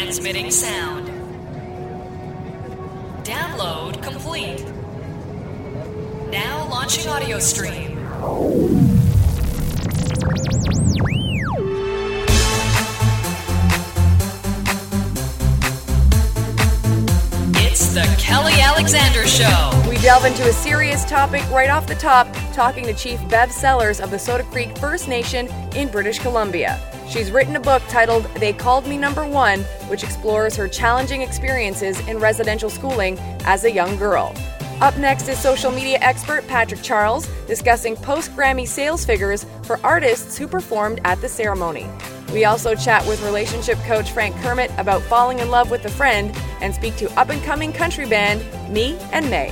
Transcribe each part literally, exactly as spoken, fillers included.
Transmitting sound. Download complete. Now launching audio stream. It's the Kelly Alexander Show. We delve into a serious topic right off the top, talking to Chief Bev Sellers of the Soda Creek First Nation in British Columbia. She's written a book titled They Called Me Number One, which explores her challenging experiences in residential schooling as a young girl. Up next is social media expert Patrick Charles discussing post-Grammy sales figures for artists who performed at the ceremony. We also chat with relationship coach Frank Kermit about falling in love with a friend and speak to up-and-coming country band Me and May.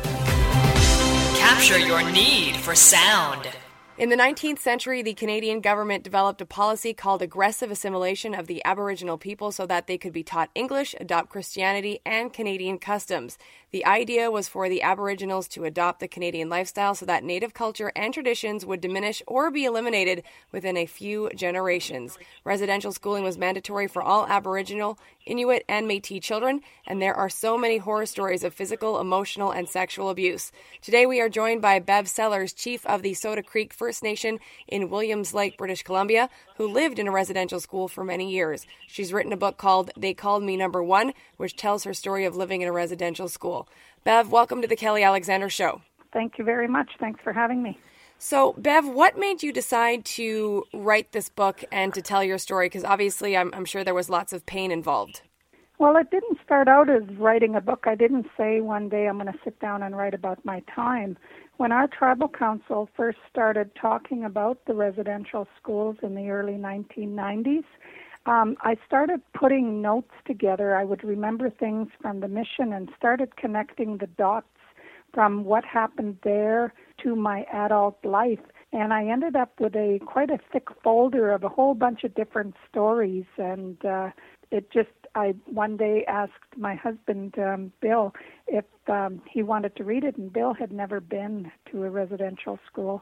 Capture your need for sound. In the nineteenth century, the Canadian government developed a policy called aggressive assimilation of the Aboriginal people so that they could be taught English, adopt Christianity, and Canadian customs. The idea was for the Aboriginals to adopt the Canadian lifestyle so that native culture and traditions would diminish or be eliminated within a few generations. Residential schooling was mandatory for all Aboriginal, Inuit, and Métis children, and there are so many horror stories of physical, emotional, and sexual abuse. Today we are joined by Bev Sellers, Chief of the Soda Creek First Nation in Williams Lake, British Columbia, who lived in a residential school for many years. She's written a book called They Called Me Number One, which tells her story of living in a residential school. Bev, welcome to the Kelly Alexander Show. Thank you very much. Thanks for having me. So, Bev, what made you decide to write this book and to tell your story? Because obviously, I'm, I'm sure there was lots of pain involved. Well, it didn't start out as writing a book. I didn't say one day I'm going to sit down and write about my time. When our tribal council first started talking about the residential schools in the early nineteen nineties, um, I started putting notes together. I would remember things from the mission and started connecting the dots from what happened there to my adult life. And I ended up with a quite a thick folder of a whole bunch of different stories. And uh, it just, I one day asked my husband, um, Bill, if um, he wanted to read it. And Bill had never been to a residential school.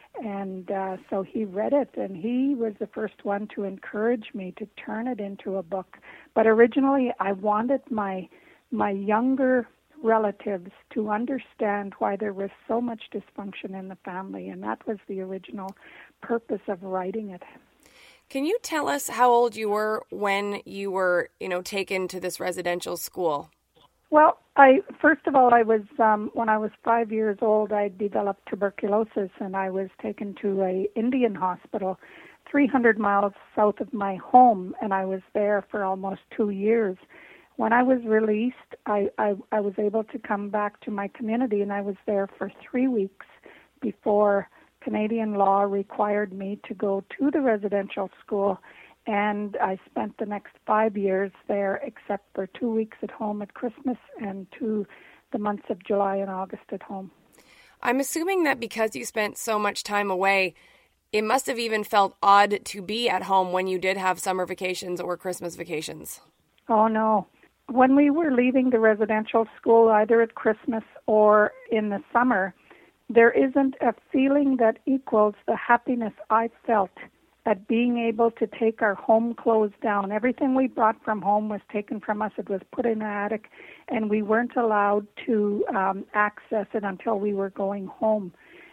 And uh, so he read it, and he was the first one to encourage me to turn it into a book. But originally, I wanted my my younger relatives to understand why there was so much dysfunction in the family, and that was the original purpose of writing it. Can you tell us how old you were when you were, you know, taken to this residential school? Well, I first of all, I was um, when I was five years old, I developed tuberculosis, and I was taken to a Indian hospital three hundred miles south of my home, and I was there for almost two years. When I was released, I, I, I was able to come back to my community, and I was there for three weeks before Canadian law required me to go to the residential school. And I spent the next five years there, except for two weeks at home at Christmas and two the months of July and August at home. I'm assuming that because you spent so much time away, it must have even felt odd to be at home when you did have summer vacations or Christmas vacations. Oh, no. When we were leaving the residential school, either at Christmas or in the summer, there isn't a feeling that equals the happiness I felt at being able to take our home clothes down. Everything we brought from home was taken from us. It was put in the attic, and we weren't allowed to um, access it until we were going home.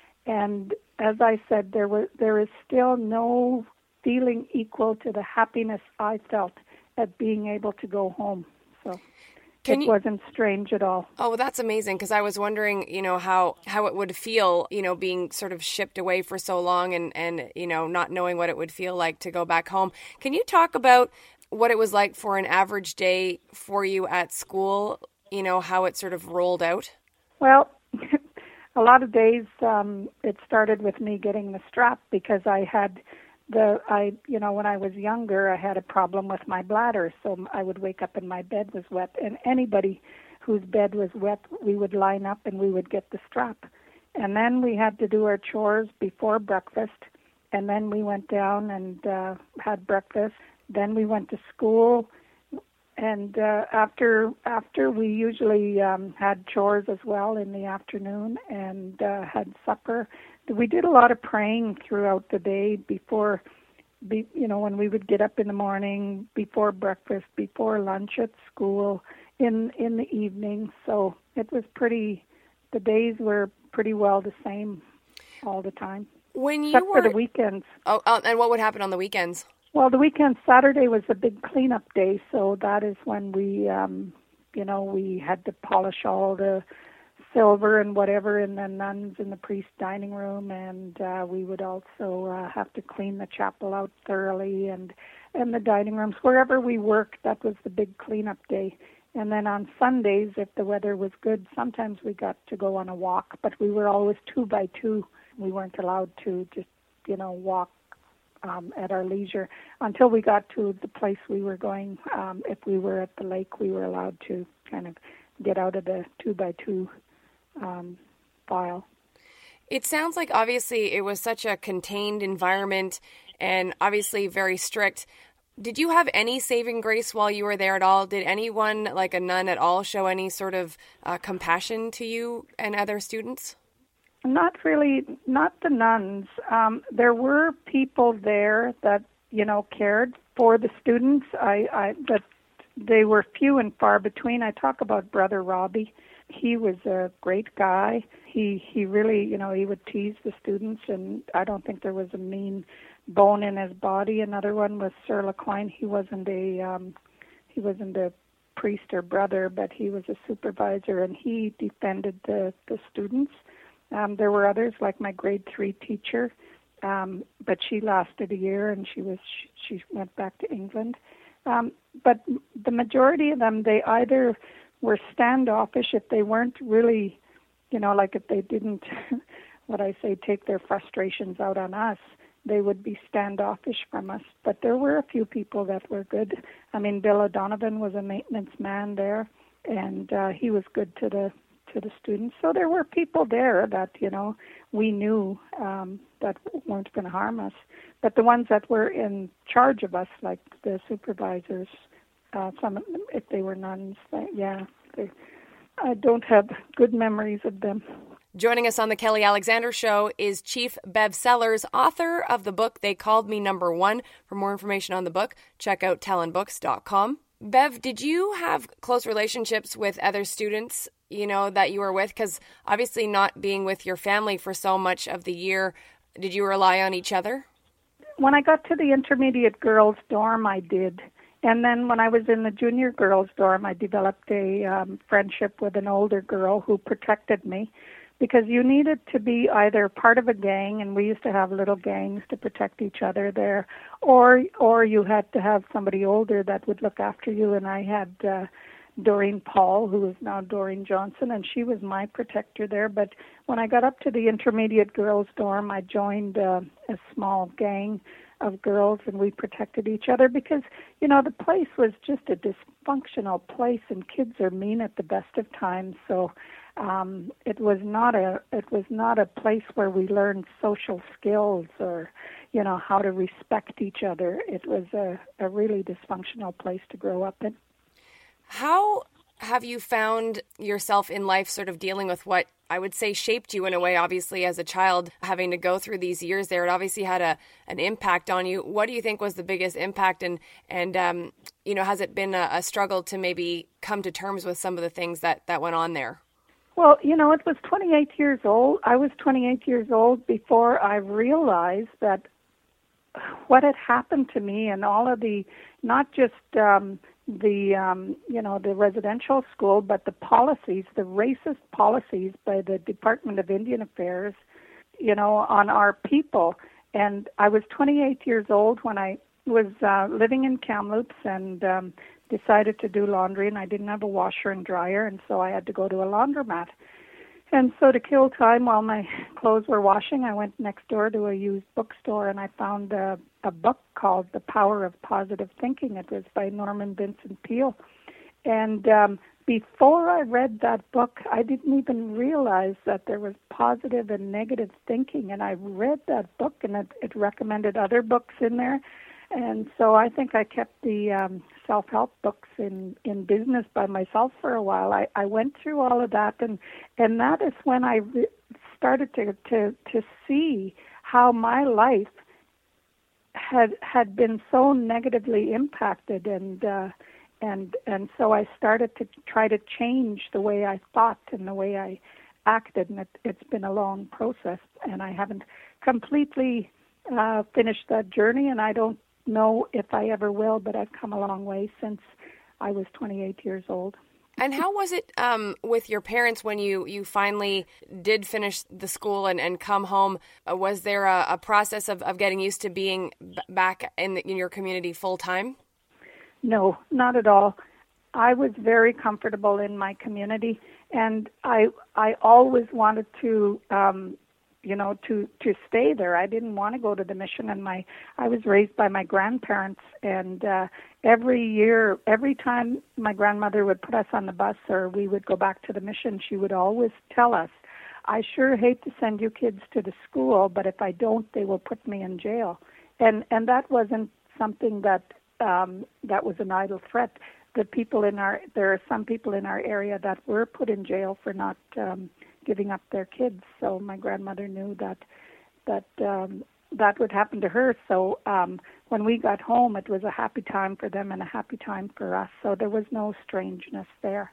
And as I said, there was there is still no feeling equal to the happiness I felt at being able to go home. So Can it you... wasn't strange at all. Oh, that's amazing, because I was wondering, you know, how, how it would feel, you know, being sort of shipped away for so long and, and, you know, not knowing what it would feel like to go back home. Can you talk about what it was like for an average day for you at school, you know, how it sort of rolled out? Well, a lot of days um, it started with me getting the strap because I had The I you know when I was younger I had a problem with my bladder, so I would wake up and my bed was wet, and anybody whose bed was wet, we would line up and we would get the strap. And then we had to do our chores before breakfast, and then we went down and uh, had breakfast. Then we went to school, and uh, after after we usually um, had chores as well in the afternoon and uh, had supper. We did a lot of praying throughout the day before be, you know, when we would get up in the morning, before breakfast, before lunch at school, in in the evening. So it was pretty, the days were pretty well the same all the time. When you except were... for the weekends. Oh, uh, and what would happen on the weekends? Well, the weekend, Saturday was a big cleanup day, so that is when we, um, you know, we had to polish all the silver and whatever in the nuns in the priest dining room, and uh, we would also uh, have to clean the chapel out thoroughly, and and the dining rooms, wherever we worked, that was the big cleanup day. And then on Sundays, if the weather was good, sometimes we got to go on a walk, but we were always two by two. We weren't allowed to just, you know, walk um, at our leisure until we got to the place we were going. Um, if we were at the lake, we were allowed to kind of get out of the two by two um, file. It sounds like obviously it was such a contained environment and obviously very strict. Did you have any saving grace while you were there at all? Did anyone, like a nun at all, show any sort of uh, compassion to you and other students? Not really, not the nuns. Um, there were people there that, you know, cared for the students, I, I, but they were few and far between. I talk about Brother Robbie. He was a great guy. He he really, you know, he would tease the students, and I don't think there was a mean bone in his body. Another one was Sir Lecoyne. He wasn't a um, he wasn't a priest or brother, but he was a supervisor, and he defended the the students. Um, there were others, like my grade three teacher, um, but she lasted a year, and she was she, she went back to England. Um, but the majority of them, they either were standoffish if they weren't really, you know, like if they didn't, what I say, take their frustrations out on us, they would be standoffish from us. But there were a few people that were good. I mean, Bill O'Donovan was a maintenance man there, and uh, he was good to the to the students. So there were people there that, you know, we knew um, that weren't going to harm us. But the ones that were in charge of us, like the supervisors, uh, some of them, if they were nuns, they, yeah, they, I don't have good memories of them. Joining us on the Kelly Alexander Show is Chief Bev Sellers, author of the book They Called Me Number One. For more information on the book, check out talon books dot com. Bev, did you have close relationships with other students, you know, that you were with? Because obviously not being with your family for so much of the year, did you rely on each other? When I got to the intermediate girls' dorm, I did. And then when I was in the junior girls' dorm, I developed a um, friendship with an older girl who protected me, because you needed to be either part of a gang, and we used to have little gangs to protect each other there, or or you had to have somebody older that would look after you. And I had uh, Doreen Paul, who is now Doreen Johnson, and she was my protector there. But when I got up to the intermediate girls' dorm, I joined uh, a small gang of girls, and we protected each other because, you know, the place was just a dysfunctional place, and kids are mean at the best of times. So um, it was not a it was not a place where we learned social skills or, you know, how to respect each other. It was a, a really dysfunctional place to grow up in. How have you found yourself in life sort of dealing with what I would say shaped you in a way, obviously, as a child, having to go through these years there? It obviously had a an impact on you. What do you think was the biggest impact? And, and um, you know, has it been a, a struggle to maybe come to terms with some of the things that, that went on there? Well, you know, it was twenty-eight years old. I was twenty-eight years old before I realized that what had happened to me and all of the, not just um, the, um, you know, the residential school, but the policies, the racist policies by the Department of Indian Affairs, you know, on our people. And I was twenty-eight years old when I was uh, living in Kamloops and um, decided to do laundry, and I didn't have a washer and dryer, and so I had to go to a laundromat. And so to kill time while my clothes were washing, I went next door to a used bookstore, and I found a, a book called The Power of Positive Thinking. It was by Norman Vincent Peale. And um, before I read that book, I didn't even realize that there was positive and negative thinking. And I read that book, and it, it recommended other books in there. And so I think I kept the um, self-help books in, in business by myself for a while. I, I went through all of that, and, and that is when I re- started to, to, to see how my life had had been so negatively impacted, and uh, and and so I started to try to change the way I thought and the way I acted, and it, it's been a long process, and I haven't completely uh, finished that journey, and I don't know if I ever will, but I've come a long way since I was twenty-eight years old. And how was it um, with your parents when you, you finally did finish the school and, and come home? Uh, was there a, a process of, of getting used to being b- back in, the, in your community full time? No, not at all. I was very comfortable in my community, and I I always wanted to, um, you know, to, to stay there. I didn't want to go to the mission, and my I was raised by my grandparents, and uh, every year, every time my grandmother would put us on the bus or we would go back to the mission, she would always tell us, I sure hate to send you kids to the school, but if I don't, they will put me in jail. And and that wasn't something that um, that was an idle threat. The people in our there are some people in our area that were put in jail for not um, giving up their kids. So my grandmother knew that that um, that would happen to her. So um, when we got home, it was a happy time for them and a happy time for us. So there was no strangeness there.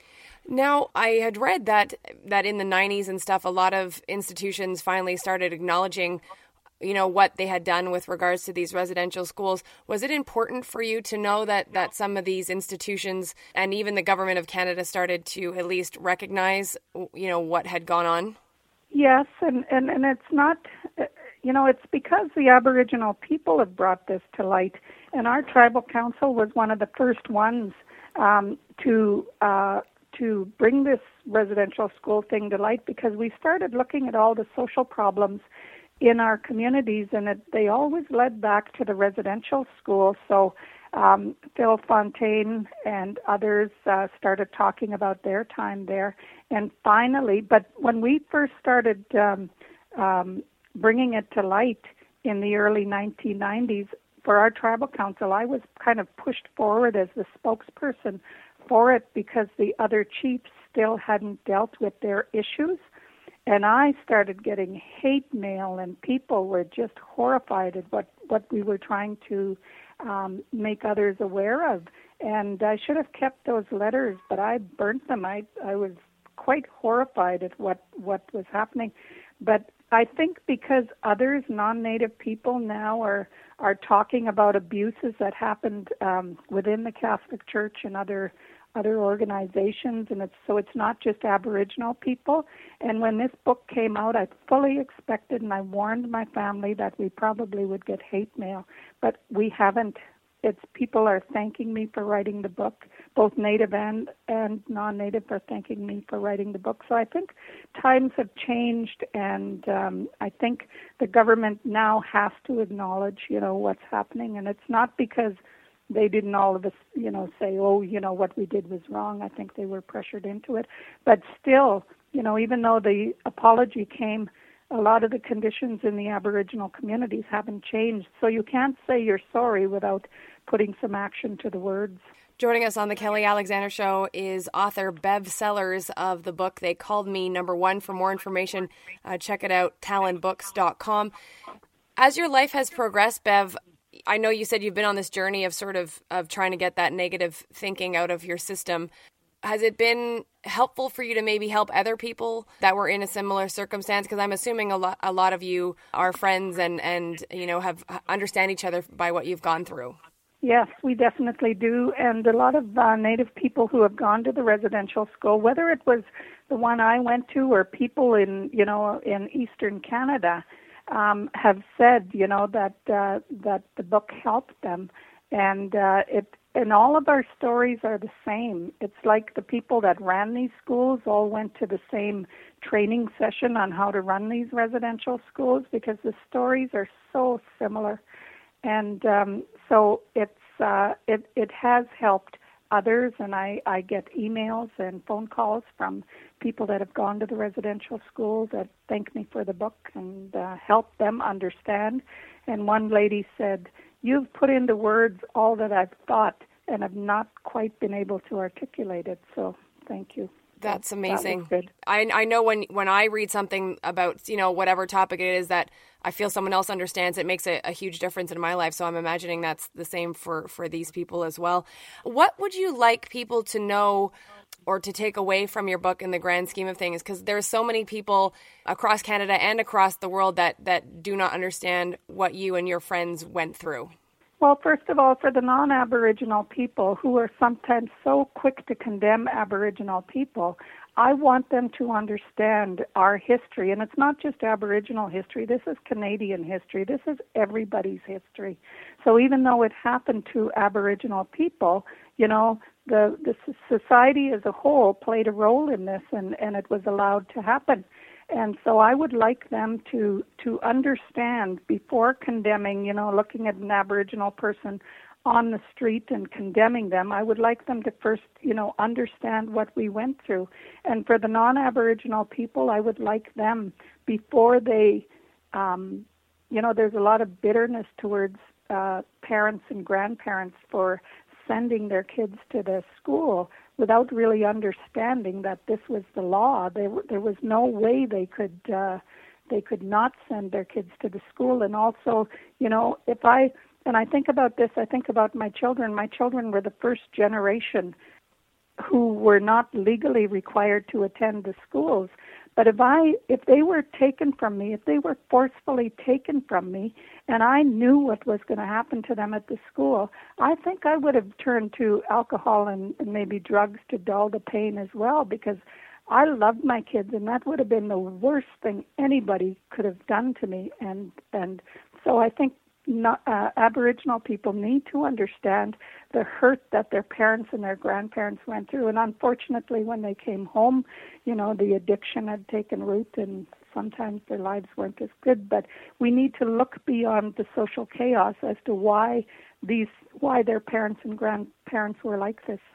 Now, I had read that that in the nineties and stuff, a lot of institutions finally started acknowledging, you know, what they had done with regards to these residential schools. Was it important for you to know that, that some of these institutions and even the government of Canada started to at least recognize, you know, what had gone on? Yes, and, and, and it's not, you know, it's because the Aboriginal people have brought this to light, and our tribal council was one of the first ones um, to uh, to bring this residential school thing to light, because we started looking at all the social problems in our communities, and it, they always led back to the residential school. So um, Phil Fontaine and others uh, started talking about their time there. And finally, but when we first started um, um, bringing it to light in the early nineteen nineties, for our tribal council, I was kind of pushed forward as the spokesperson for it because the other chiefs still hadn't dealt with their issues. And I started getting hate mail, and people were just horrified at what, what we were trying to um, make others aware of. And I should have kept those letters, but I burnt them. I, I was quite horrified at what, what was happening. But I think because others, non-Native people now are, are talking about abuses that happened um, within the Catholic Church and other other organizations, and it's so it's not just Aboriginal people. And when this book came out, I fully expected, and I warned my family that we probably would get hate mail, but we haven't. It's people are thanking me for writing the book. Both Native and, and non-Native are thanking me for writing the book. So I think times have changed, and um, I think the government now has to acknowledge, you know, what's happening, and it's not because they didn't all of us, you know, say, oh, you know, what we did was wrong. I think they were pressured into it. But still, you know, even though the apology came, a lot of the conditions in the Aboriginal communities haven't changed. So you can't say you're sorry without putting some action to the words. Joining us on the Kelly Alexander Show is author Bev Sellers of the book They Called Me Number One. For more information, uh, check it out, talon books dot com. As your life has progressed, Bev, I know you said you've been on this journey of sort of of trying to get that negative thinking out of your system. Has it been helpful for you to maybe help other people that were in a similar circumstance? Because I'm assuming a lot a lot of you are friends and, and you know have understand each other by what you've gone through. Yes, we definitely do. And a lot of uh, Native people who have gone to the residential school, whether it was the one I went to or people in, you know, in Eastern Canada, Um, have said, you know, that uh, that the book helped them, and uh, it and all of our stories are the same. It's like the people that ran these schools all went to the same training session on how to run these residential schools, because the stories are so similar, and um, so it's uh, it it has helped others, and I, I get emails and phone calls from people that have gone to the residential school that thank me for the book and uh, help them understand. And one lady said, you've put into words all that I've thought and have not quite been able to articulate it, so thank you. That's amazing. That was good. I I know when when I read something about, you know, whatever topic it is that I feel someone else understands, it makes a, a huge difference in my life. So I'm imagining that's the same for, for these people as well. What would you like people to know or to take away from your book in the grand scheme of things? Because there's so many people across Canada and across the world that, that do not understand what you and your friends went through. Well, first of all, for the non-Aboriginal people who are sometimes so quick to condemn Aboriginal people, I want them to understand our history. And it's not just Aboriginal history. This is Canadian history. This is everybody's history. So even though it happened to Aboriginal people, you know, the, the society as a whole played a role in this, and, and it was allowed to happen. And so I would like them to to understand before condemning, you know, looking at an Aboriginal person on the street and condemning them. I would like them to first, you know, understand what we went through. And for the non-Aboriginal people, I would like them before they, um, you know, there's a lot of bitterness towards uh, parents and grandparents for sending their kids to the school without really understanding that this was the law. There, there was no way they could uh, they could not send their kids to the school. And also, you know, if I and I think about this, I think about my children. My children were the first generation who were not legally required to attend the schools. But if I, if they were taken from me, if they were forcefully taken from me, and I knew what was going to happen to them at the school, I think I would have turned to alcohol and, and maybe drugs to dull the pain as well, because I loved my kids, and that would have been the worst thing anybody could have done to me. And and so I think not, uh, Aboriginal people need to understand the hurt that their parents and their grandparents went through. And unfortunately, when they came home, you know, the addiction had taken root, and sometimes their lives weren't as good. But we need to look beyond the social chaos as to why these, why their parents and grandparents were like this.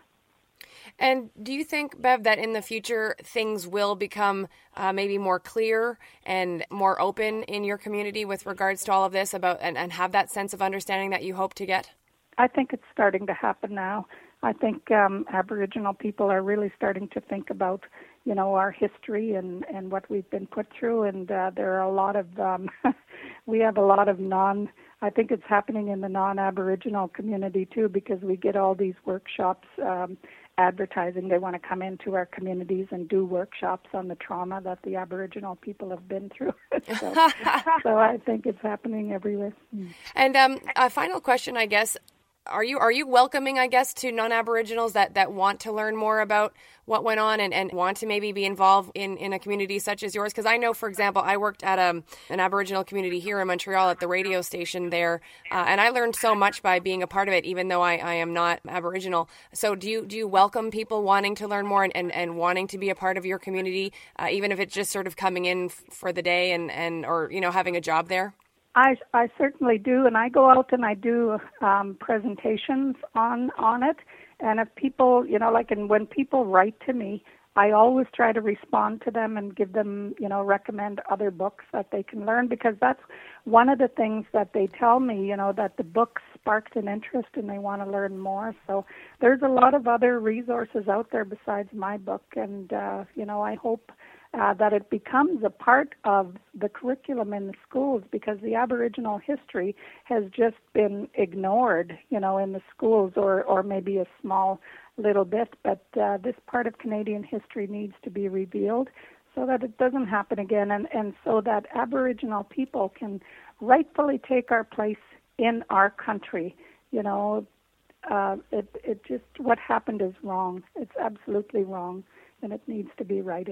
And do you think, Bev, that in the future things will become uh, maybe more clear and more open in your community with regards to all of this about and, and have that sense of understanding that you hope to get? I think it's starting to happen now. I think um, Aboriginal people are really starting to think about, you know, our history and, and what we've been put through. And uh, there are a lot of, um, we have a lot of non, I think it's happening in the non-Aboriginal community too, because we get all these workshops um, advertising. They want to come into our communities and do workshops on the trauma that the Aboriginal people have been through. so, so I think it's happening everywhere. And um, a final question, I guess. Are you are you welcoming, I guess, to non-Aboriginals that, that want to learn more about what went on and, and want to maybe be involved in, in a community such as yours? Because I know, for example, I worked at a, an Aboriginal community here in Montreal at the radio station there, uh, and I learned so much by being a part of it, even though I, I am not Aboriginal. So do you do you welcome people wanting to learn more and, and, and wanting to be a part of your community, uh, even if it's just sort of coming in f- for the day and, and or, you know, having a job there? I, I certainly do, and I go out and I do um, presentations on on it. And if people, you know, like, and when people write to me, I always try to respond to them and give them, you know, recommend other books that they can learn, because that's one of the things that they tell me, you know, that the book sparked an interest and they want to learn more. So there's a lot of other resources out there besides my book, and, uh, you know, I hope Uh, that it becomes a part of the curriculum in the schools, because the Aboriginal history has just been ignored, you know, in the schools, or, or maybe a small little bit. But uh, this part of Canadian history needs to be revealed so that it doesn't happen again, and, and so that Aboriginal people can rightfully take our place in our country. You know, uh, it, it just, what happened is wrong. It's absolutely wrong, and it needs to be righted.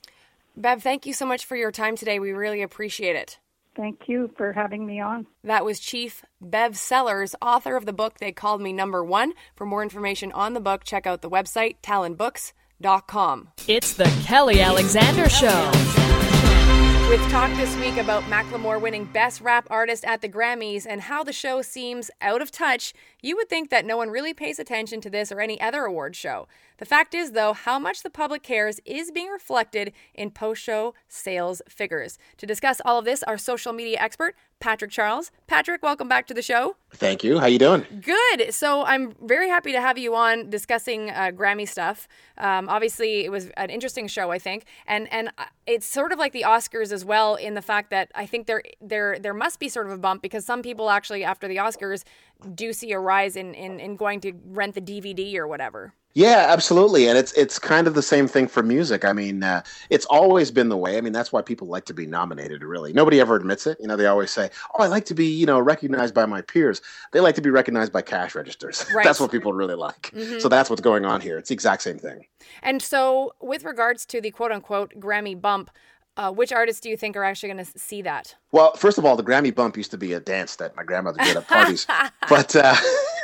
Bev, thank you so much for your time today. We really appreciate it. Thank you for having me on. That was Chief Bev Sellers, author of the book They Called Me Number One. For more information on the book, check out the website, talon books dot com. It's the Kelly Alexander Show. With talk this week about Macklemore winning Best Rap Artist at the Grammys and how the show seems out of touch, you would think that no one really pays attention to this or any other award show. The fact is, though, how much the public cares is being reflected in post-show sales figures. To discuss all of this, our social media expert, Patrick Charles. Patrick, welcome back to the show. Thank you. How you doing? Good. So I'm very happy to have you on discussing uh, Grammy stuff. Um, obviously, it was an interesting show, I think, and and it's sort of like the Oscars as well in the fact that I think there there there must be sort of a bump because some people actually after the Oscars do see a rise in in, in going to rent the D V D or whatever. Yeah, absolutely. And it's it's kind of the same thing for music. I mean, uh, it's always been the way. I mean, that's why people like to be nominated, really. Nobody ever admits it. You know, they always say, oh, I like to be, you know, recognized by my peers. They like to be recognized by cash registers. Right. That's what people really like. Mm-hmm. So that's what's going on here. It's the exact same thing. And so with regards to the quote-unquote Grammy bump, Uh, which artists do you think are actually going to see that? Well, first of all, the Grammy bump used to be a dance that my grandmother did at parties. but uh,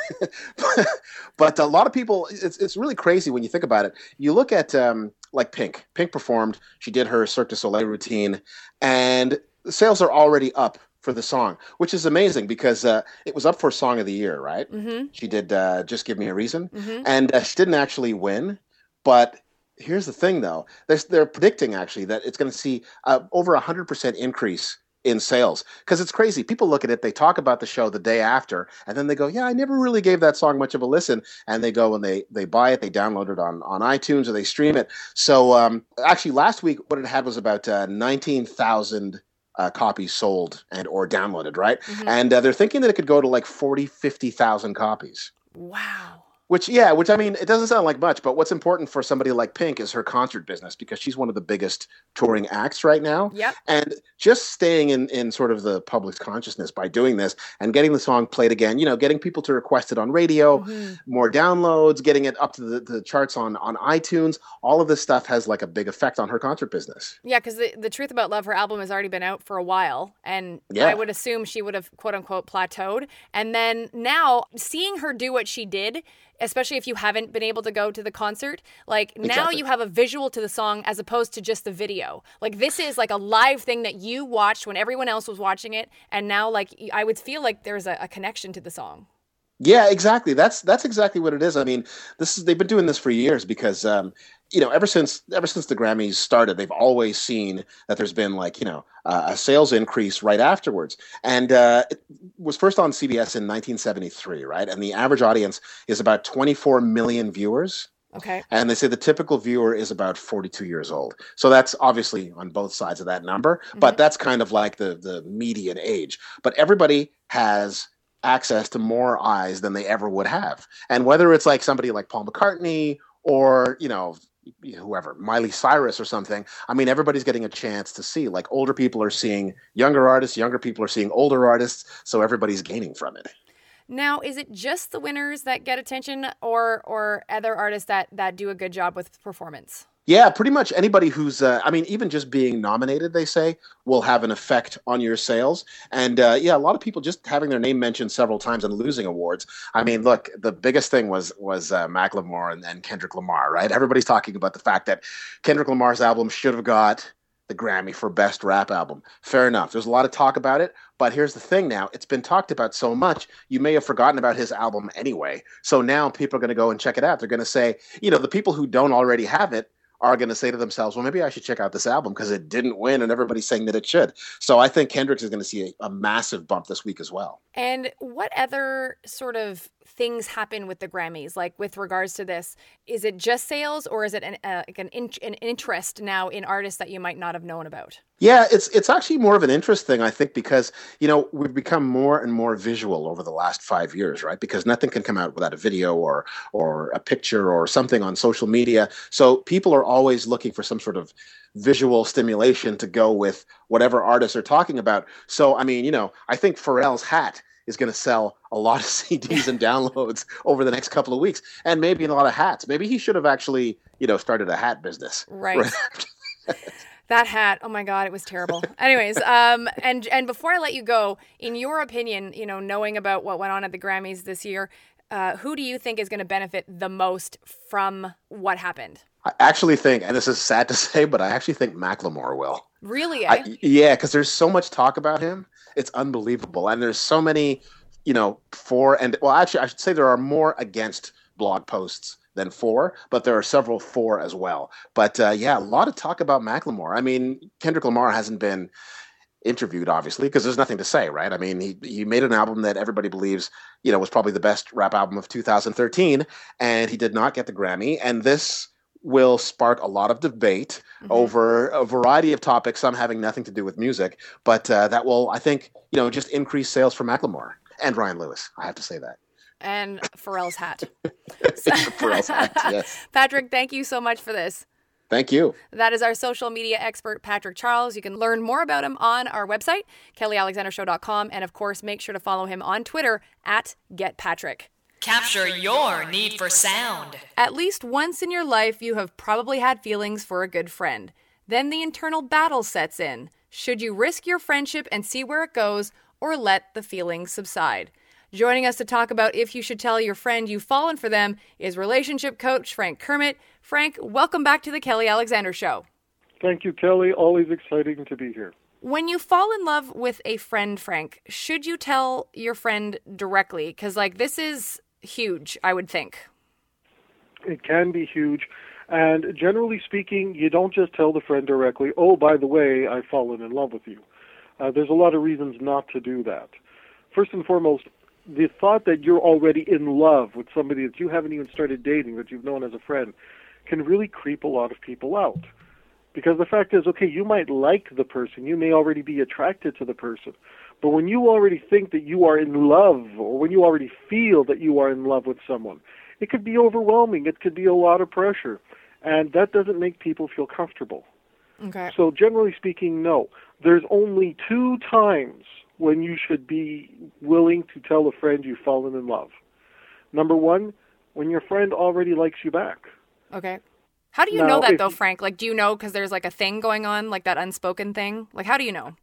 but a lot of people, it's it's really crazy when you think about it. You look at um, like Pink. Pink performed. She did her Cirque du Soleil routine, and sales are already up for the song, which is amazing because uh, it was up for Song of the Year, right? Mm-hmm. She did uh, Just Give Me a Reason, mm-hmm. and uh, she didn't actually win, but here's the thing, though. They're, they're predicting, actually, that it's going to see uh, over a one hundred percent increase in sales. Because it's crazy. People look at it, they talk about the show the day after, and then they go, yeah, I never really gave that song much of a listen. And they go and they they buy it, they download it on, on iTunes, or they stream it. So um, actually, last week, what it had was about uh, nineteen thousand uh, copies sold and or downloaded, right? Mm-hmm. And uh, they're thinking that it could go to like forty, fifty thousand copies. Wow. Which, yeah, which I mean, it doesn't sound like much, but what's important for somebody like Pink is her concert business because she's one of the biggest touring acts right now. Yep. And just staying in, in sort of the public's consciousness by doing this and getting the song played again, you know, getting people to request it on radio, mm-hmm. more downloads, getting it up to the, the charts on, on iTunes, all of this stuff has like a big effect on her concert business. Yeah, because the, the Truth About Love, her album has already been out for a while, and yeah. I would assume she would have, quote unquote, plateaued. And then now, seeing her do what she did, especially if you haven't been able to go to the concert, like now exactly. you have a visual to the song as opposed to just the video. Like this is like a live thing that you watched when everyone else was watching it. And now like I would feel like there's a, a connection to the song. Yeah, exactly. That's that's exactly what it is. I mean, this is they've been doing this for years because um, you know, ever since ever since the Grammys started, they've always seen that there's been like, you know, uh, a sales increase right afterwards. And uh, it was first on C B S in nineteen seventy-three, right? And the average audience is about twenty-four million viewers. Okay. And they say the typical viewer is about forty-two years old. So that's obviously on both sides of that number, mm-hmm. but that's kind of like the the median age. But everybody has access to more eyes than they ever would have. And whether it's like somebody like Paul McCartney or, you know, whoever, Miley Cyrus or something, I mean, everybody's getting a chance to see. Like older people are seeing younger artists, younger people are seeing older artists, so everybody's gaining from it. Now, is it just the winners that get attention or or other artists that, that do a good job with performance? Yeah, pretty much anybody who's, uh, I mean, even just being nominated, they say, will have an effect on your sales. And uh, yeah, a lot of people just having their name mentioned several times and losing awards. I mean, look, the biggest thing was was uh, Macklemore and, and Kendrick Lamar, right? Everybody's talking about the fact that Kendrick Lamar's album should have got the Grammy for Best Rap Album. Fair enough. There's a lot of talk about it. But here's the thing now, it's been talked about so much, you may have forgotten about his album anyway. So now people are going to go and check it out. They're going to say, you know, the people who don't already have it are going to say to themselves, well, maybe I should check out this album because it didn't win and everybody's saying that it should. So I think Kendrick is going to see a, a massive bump this week as well. And what other sort of things happen with the Grammys, like with regards to this? Is it just sales or is it an, uh, like an, in, an interest now in artists that you might not have known about? Yeah, it's it's actually more of an interest thing, I think, because, you know, we've become more and more visual over the last five years, right? Because nothing can come out without a video or or a picture or something on social media. So people are always looking for some sort of visual stimulation to go with whatever artists are talking about. So, I mean, you know, I think Pharrell's hat is going to sell a lot of C Ds and downloads over the next couple of weeks, and maybe a lot of hats. Maybe he should have actually, you know, started a hat business. Right. That hat, oh my God, it was terrible. Anyways, um, and and before I let you go, in your opinion, you know, knowing about what went on at the Grammys this year, uh, who do you think is going to benefit the most from what happened? I actually think, and this is sad to say, but I actually think Macklemore will. Really? Eh? I, yeah, because there's so much talk about him. It's unbelievable. And there's so many, you know, for, and well, actually, I should say there are more against blog posts than for, but there are several for as well. But uh, yeah, a lot of talk about Macklemore. I mean, Kendrick Lamar hasn't been interviewed, obviously, because there's nothing to say, right? I mean, he he made an album that everybody believes, you know, was probably the best rap album of two thousand thirteen, and he did not get the Grammy. And this will spark a lot of debate mm-hmm. over a variety of topics, some having nothing to do with music, but uh, that will, I think, you know, just increase sales for Macklemore and Ryan Lewis. I have to say that. And Pharrell's hat. Pharrell's hat, yes. Patrick, thank you so much for this. Thank you. That is our social media expert, Patrick Charles. You can learn more about him on our website, kelly alexander show dot com. And of course, make sure to follow him on Twitter at GetPatrick. Capture your need for sound. At least once in your life, you have probably had feelings for a good friend. Then the internal battle sets in. Should you risk your friendship and see where it goes, or let the feelings subside? Joining us to talk about if you should tell your friend you've fallen for them is relationship coach Frank Kermit. Frank, welcome back to the Kelly Alexander Show. Thank you, Kelly. Always exciting to be here. When you fall in love with a friend, Frank, should you tell your friend directly? Because, like, this is huge, I would think. It can be huge. And generally speaking, you don't just tell the friend directly, oh, by the way, I've fallen in love with you. Uh, there's a lot of reasons not to do that. First and foremost, the thought that you're already in love with somebody that you haven't even started dating, that you've known as a friend, can really creep a lot of people out. Because the fact is, okay, you might like the person, you may already be attracted to the person, but when you already think that you are in love, or when you already feel that you are in love with someone, it could be overwhelming, it could be a lot of pressure, and that doesn't make people feel comfortable. Okay. So generally speaking, no. There's only two times when you should be willing to tell a friend you've fallen in love. Number one, when your friend already likes you back. Okay. How do you now, know that, though, you, Frank? Like, do you know because there's, like, a thing going on, like that unspoken thing? Like, how do you know?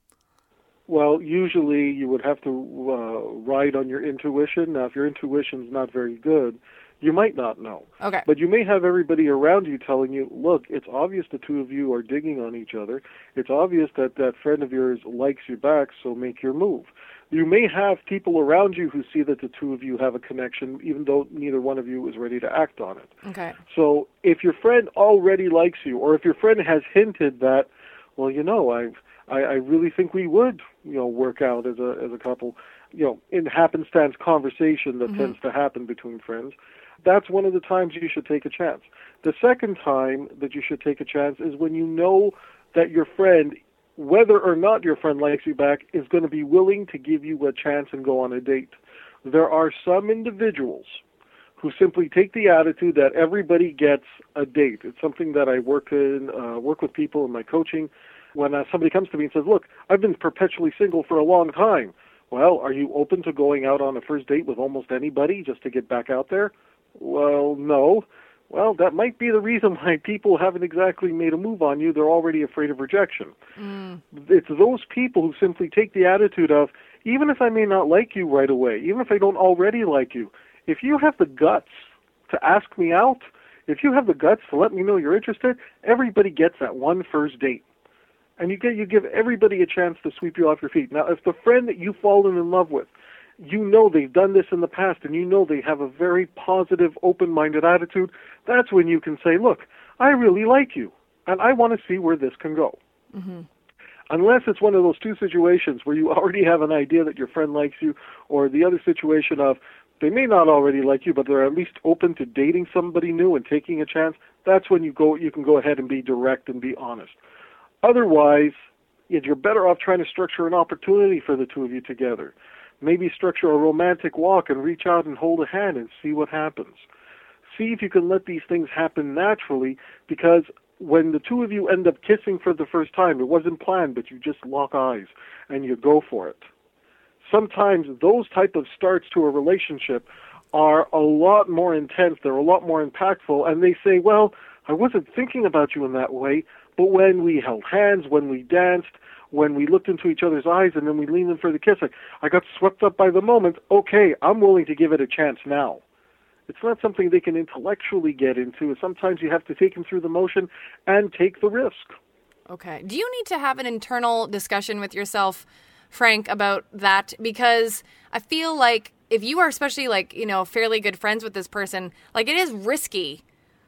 Well, usually you would have to uh, ride on your intuition. Now, if your intuition's not very good, you might not know. Okay. But you may have everybody around you telling you, look, it's obvious the two of you are digging on each other. It's obvious that that friend of yours likes you back, so make your move. You may have people around you who see that the two of you have a connection, even though neither one of you is ready to act on it. Okay. So if your friend already likes you, or if your friend has hinted that, well, you know, I've, I I really think we would, you know, work out as a as a couple, you know, in happenstance conversation that mm-hmm. tends to happen between friends, that's one of the times you should take a chance. The second time that you should take a chance is when you know that your friend, whether or not your friend likes you back, is going to be willing to give you a chance and go on a date. There are some individuals who simply take the attitude that everybody gets a date. It's something that I work in, uh, work with people in my coaching. When uh, somebody comes to me and says, look, I've been perpetually single for a long time. Well, are you open to going out on a first date with almost anybody just to get back out there? Well, no. Well, that might be the reason why people haven't exactly made a move on you. They're already afraid of rejection. Mm. It's those people who simply take the attitude of, even if I may not like you right away, even if I don't already like you, if you have the guts to ask me out, if you have the guts to let me know you're interested, everybody gets that one first date. And you get you give everybody a chance to sweep you off your feet. Now, if the friend that you've fallen in love with, you know they've done this in the past, and you know they have a very positive, open-minded attitude, that's when you can say, look, I really like you, and I want to see where this can go. Mm-hmm. Unless it's one of those two situations where you already have an idea that your friend likes you, or the other situation of they may not already like you, but they're at least open to dating somebody new and taking a chance, that's when you go. You can go ahead and be direct and be honest. Otherwise, you're better off trying to structure an opportunity for the two of you together. Maybe structure a romantic walk and reach out and hold a hand and see what happens. See if you can let these things happen naturally, because when the two of you end up kissing for the first time, it wasn't planned, but you just lock eyes and you go for it. Sometimes those type of starts to a relationship are a lot more intense, they're a lot more impactful, and they say, well, I wasn't thinking about you in that way, but when we held hands, when we danced, when we looked into each other's eyes and then we leaned in for the kiss, I, I got swept up by the moment. Okay, I'm willing to give it a chance now. It's not something they can intellectually get into. Sometimes you have to take them through the motion and take the risk. Okay. Do you need to have an internal discussion with yourself, Frank, about that? Because I feel like if you are especially like, you know, fairly good friends with this person, like it is risky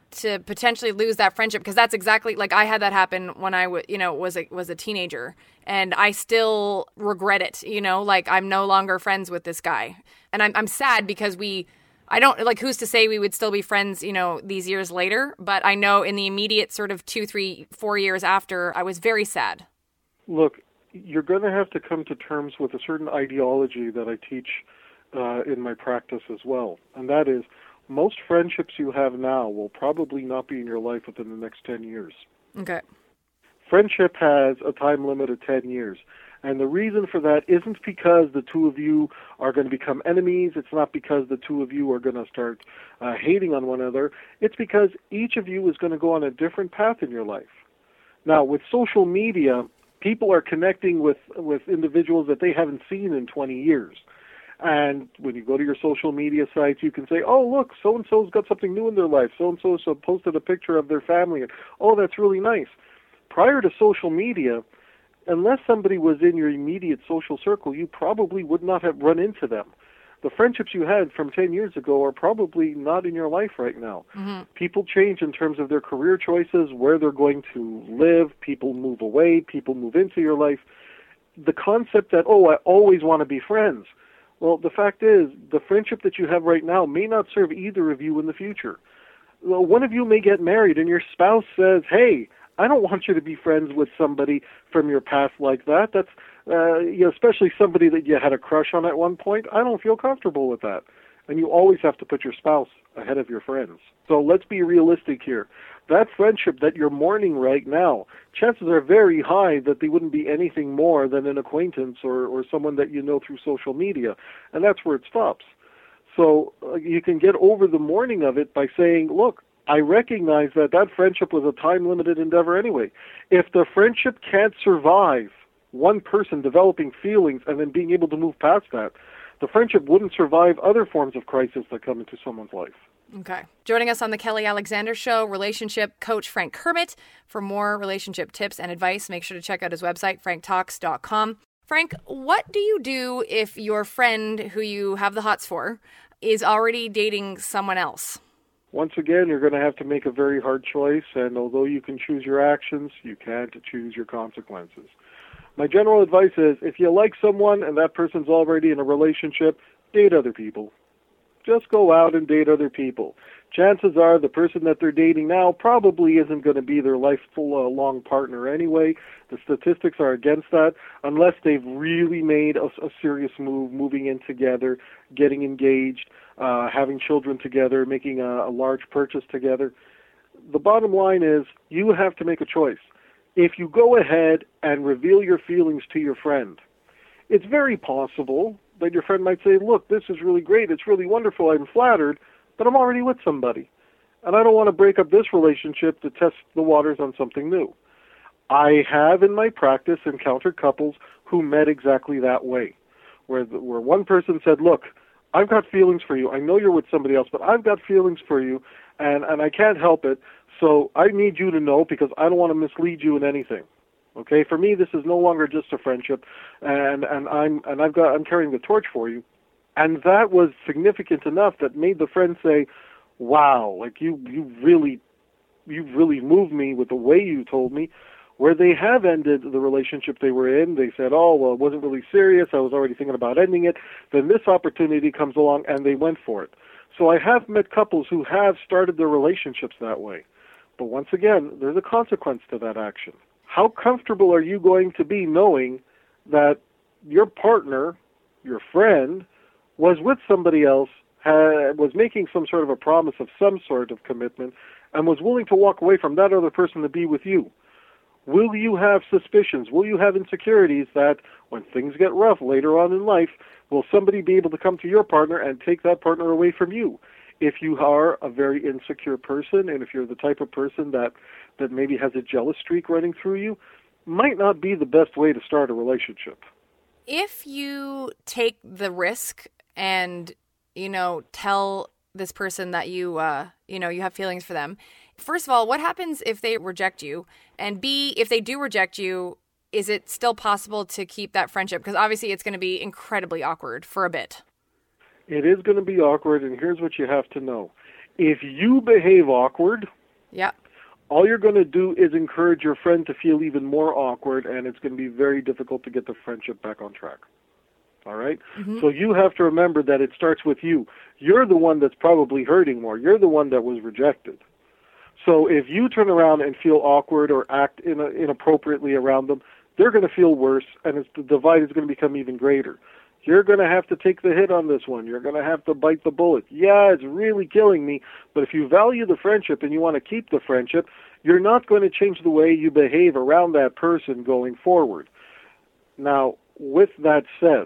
to potentially lose that friendship, because that's exactly like I had that happen when I w- you know was a, was a teenager, and I still regret it. You know, like I'm no longer friends with this guy, and I'm I'm sad because we. I don't like who's to say we would still be friends, you know, these years later. But I know in the immediate sort of two, three, four years after, I was very sad. Look, you're going to have to come to terms with a certain ideology that I teach uh, in my practice as well. And that is, most friendships you have now will probably not be in your life within the next ten years. Okay. Friendship has a time limit of ten years. And the reason for that isn't because the two of you are going to become enemies. It's not because the two of you are going to start uh, hating on one another. It's because each of you is going to go on a different path in your life. Now, with social media, people are connecting with, with individuals that they haven't seen in twenty years. And when you go to your social media sites, you can say, oh, look, so-and-so's got something new in their life. So-and-so posted a picture of their family. And, oh, that's really nice. Prior to social media, unless somebody was in your immediate social circle, you probably would not have run into them. The friendships you had from ten years ago are probably not in your life right now. Mm-hmm. People change in terms of their career choices, where they're going to live. People move away. People move into your life. The concept that, oh, I always want to be friends. Well, the fact is, the friendship that you have right now may not serve either of you in the future. Well, one of you may get married and your spouse says, hey, I don't want you to be friends with somebody from your past like that. That's, uh, you know, especially somebody that you had a crush on at one point. I don't feel comfortable with that. And you always have to put your spouse ahead of your friends. So let's be realistic here. That friendship that you're mourning right now, chances are very high that they wouldn't be anything more than an acquaintance or, or someone that you know through social media. And that's where it stops. So uh, you can get over the mourning of it by saying, look, I recognize that that friendship was a time-limited endeavor anyway. If the friendship can't survive one person developing feelings and then being able to move past that, the friendship wouldn't survive other forms of crisis that come into someone's life. Okay. Joining us on the Kelly Alexander Show, relationship coach Frank Kermit. For more relationship tips and advice, make sure to check out his website, frank talks dot com. Frank, what do you do if your friend who you have the hots for is already dating someone else? Once again, you're going to have to make a very hard choice, and although you can choose your actions, you can't choose your consequences. My general advice is, if you like someone and that person's already in a relationship, date other people. Just go out and date other people. Chances are the person that they're dating now probably isn't going to be their lifelong partner anyway. The statistics are against that, unless they've really made a, a serious move, moving in together, getting engaged, uh, having children together, making a, a large purchase together. The bottom line is you have to make a choice. If you go ahead and reveal your feelings to your friend, it's very possible that your friend might say, look, this is really great, it's really wonderful, I'm flattered, but I'm already with somebody, and I don't want to break up this relationship to test the waters on something new. I have in my practice encountered couples who met exactly that way, where the, where one person said, look, I've got feelings for you, I know you're with somebody else, but I've got feelings for you, and, and I can't help it, so I need you to know because I don't want to mislead you in anything. Okay, for me, this is no longer just a friendship, and and I'm and I've got I'm carrying the torch for you, and that was significant enough that made the friend say, "Wow, like you you really you really moved me with the way you told me." Where they have ended the relationship they were in, they said, "Oh, well, it wasn't really serious. I was already thinking about ending it." Then this opportunity comes along, and they went for it. So I have met couples who have started their relationships that way, but once again, there's a consequence to that action. How comfortable are you going to be knowing that your partner, your friend, was with somebody else, had, was making some sort of a promise of some sort of commitment, and was willing to walk away from that other person to be with you? Will you have suspicions? Will you have insecurities that when things get rough later on in life, will somebody be able to come to your partner and take that partner away from you? If you are a very insecure person, and if you're the type of person that, that maybe has a jealous streak running through you, might not be the best way to start a relationship. If you take the risk and, you know, tell this person that you, uh, you know, you have feelings for them, first of all, what happens if they reject you? And B, if they do reject you, is it still possible to keep that friendship? Because obviously it's going to be incredibly awkward for a bit. It is going to be awkward, and here's what you have to know. If you behave awkward, Yeah. All you're going to do is encourage your friend to feel even more awkward, and it's going to be very difficult to get the friendship back on track. All right? Mm-hmm. So you have to remember that it starts with you. You're the one that's probably hurting more. You're the one that was rejected. So if you turn around and feel awkward or act in a, inappropriately around them, they're going to feel worse, and it's, the divide is going to become even greater. You're going to have to take the hit on this one. You're going to have to bite the bullet. Yeah, it's really killing me, but if you value the friendship and you want to keep the friendship, you're not going to change the way you behave around that person going forward. Now, with that said,